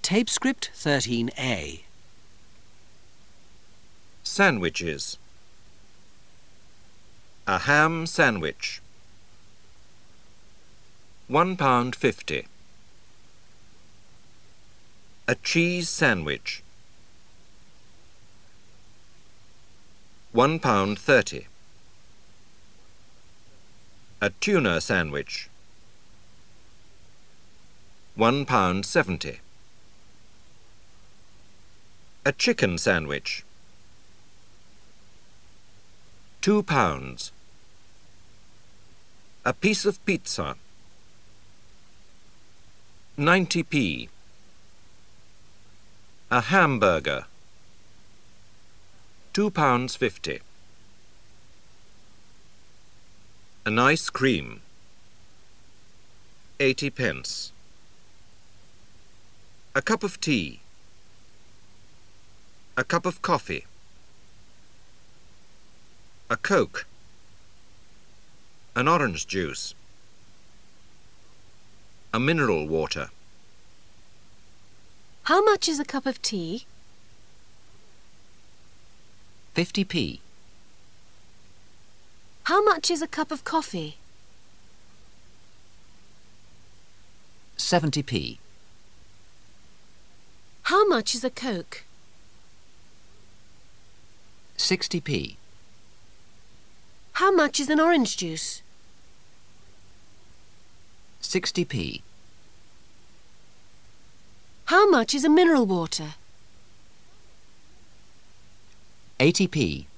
Tape script 13A. Sandwiches. A ham sandwich. £1.50. A cheese sandwich. £1.30. A tuna sandwich. £1.70. A chicken sandwich. £2. A piece of pizza. 90p. A hamburger. £2.50. An ice cream. 80p. A cup of tea. A cup of coffee. A Coke. An orange juice. A mineral water. How much is a cup of tea? 50p. How much is a cup of coffee? 70p. How much is a Coke? 60p. How much is an orange juice? 60p. How much is a mineral water? 80p.